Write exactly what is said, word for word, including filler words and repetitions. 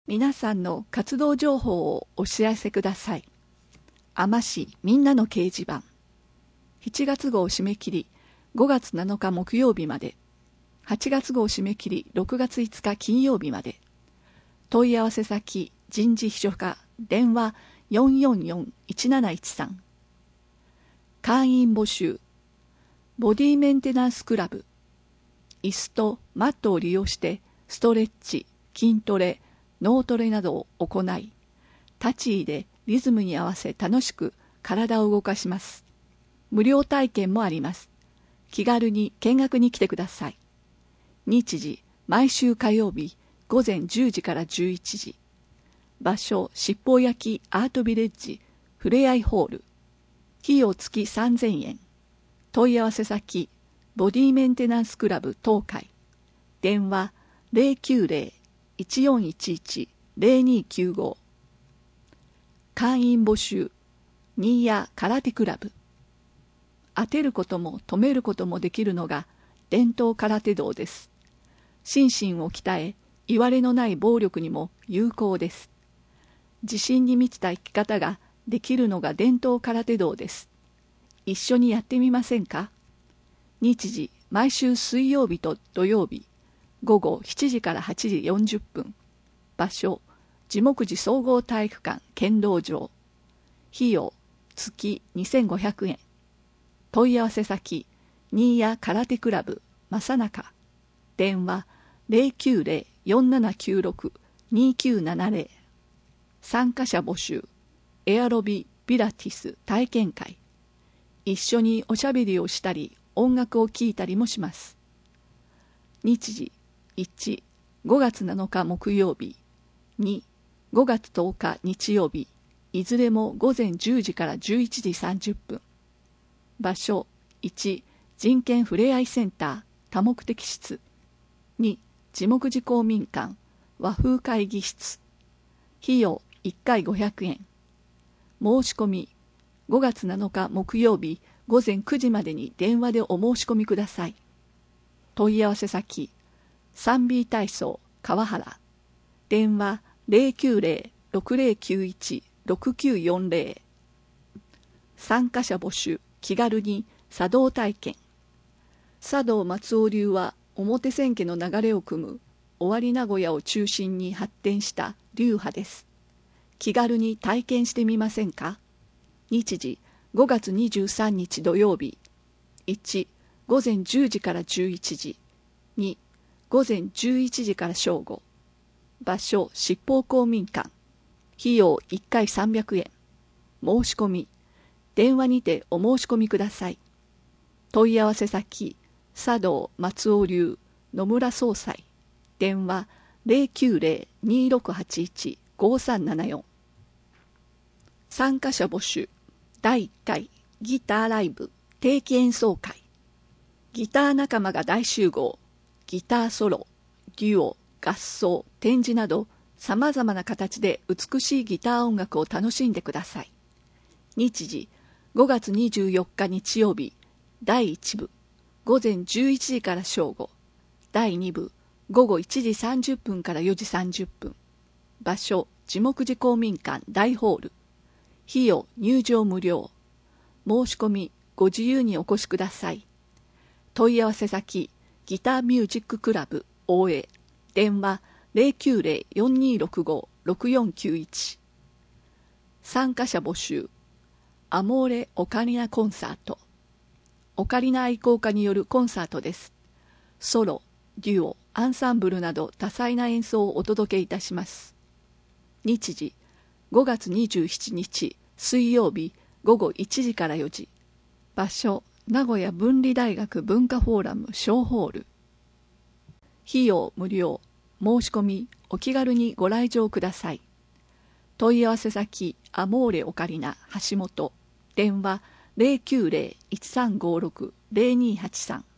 皆さんの活動情報をお知らせください。あま市みんなの掲示板。しちがつ号締め切りごがつなのか木曜日まで。はちがつ号締め切りろくがついつか金曜日まで。問い合わせ先人事秘書課電話 よんよんよんいちなないちさん。会員募集。ボディメンテナンスクラブ。椅子とマットを利用してストレッチ、筋トレ、脳トレなどを行い、立ち位でリズムに合わせ楽しく体を動かします。無料体験もあります。気軽に見学に来てください。日時、毎週火曜日ごぜんじゅうじからじゅういちじ。場所、七宝焼きアートビレッジふれあいホール。費用付きさんぜんえん。問い合わせ先、ボディメンテナンスクラブ東海。電話 ゼロきゅうゼロ いちよんいちいち ゼロにきゅうご。会員募集。ニーヤ空手クラブ。当てることも止めることもできるのが伝統空手道です。心身を鍛え、いわれのない暴力にも有効です。自信に満ちた生き方ができるのが伝統空手道です。一緒にやってみませんか？日時、毎週水曜日と土曜日、午後しちじからはちじよんじゅっぷん。場所、地木寺総合体育館剣道場。費用、月にせんごひゃくえん。問い合わせ先、新谷空手クラブ正中。電話ゼロきゅうゼロ よんななきゅうろく にきゅうななゼロ。参加者募集。エアロビピラティス体験会。一緒におしゃべりをしたり音楽を聴いたりもします。日時いち、ごがつなのか木曜日、に、ごがつとおか日曜日、いずれもごぜんじゅうじからじゅういちじさんじゅっぷん。場所いち、人権ふれあいセンター多目的室。に、地木寺公民館和風会議室。費用いっかいごひゃくえん。申し込みごがつなのか木曜日ごぜんくじまでに電話でお申し込みください。問い合わせ先 スリービー 体操川原。電話ゼロきゅうゼロ ろくゼロきゅういち ろくきゅうよんゼロ。参加者募集。気軽に茶道体験。茶道松尾流は表千家の流れを組む尾張名古屋を中心に発展した流派です。気軽に体験してみませんか？日時ごがつにじゅうさんにち土曜日。いち、ごぜんじゅうじからじゅういちじ。に、ごぜんじゅういちじから正午。場所、七宝公民館。費用いっかいさんびゃくえん。申し込み。電話にてお申し込みください。問い合わせ先、茶道松尾流野村総裁。電話ゼロきゅうゼロ にろくはちいち ごさんななよん。参加者募集。だいいっかいギターライブ定期演奏会。ギター仲間が大集合。ギターソロ、デュオ、合奏、展示などさまざまな形で美しいギター音楽を楽しんでください。日時ごがつにじゅうよっか日曜日。だいいちぶごぜんじゅういちじから正午。だいにぶごごいちじさんじゅっぷんからよじさんじゅっぷん。場所、地木寺公民館大ホール。費用入場無料。申し込みご自由にお越しください。問い合わせ先、ギターミュージッククラブ大江。電話ゼロきゅうゼロ よんにろくご ろくよんきゅういち。参加者募集。アモーレオカリナコンサート。オカリナ愛好家によるコンサートです。ソロ、デュオ、アンサンブルなど多彩な演奏をお届けいたします。日時ごがつにじゅうしちにち水曜日ごごいちじからよじ。場所、名古屋文理大学文化フォーラム小ホール。費用無料。申し込みお気軽にご来場ください。問い合わせ先、アモーレオカリナ橋本。電話ゼロきゅうゼロ いちさんごろく ゼロにはちさん。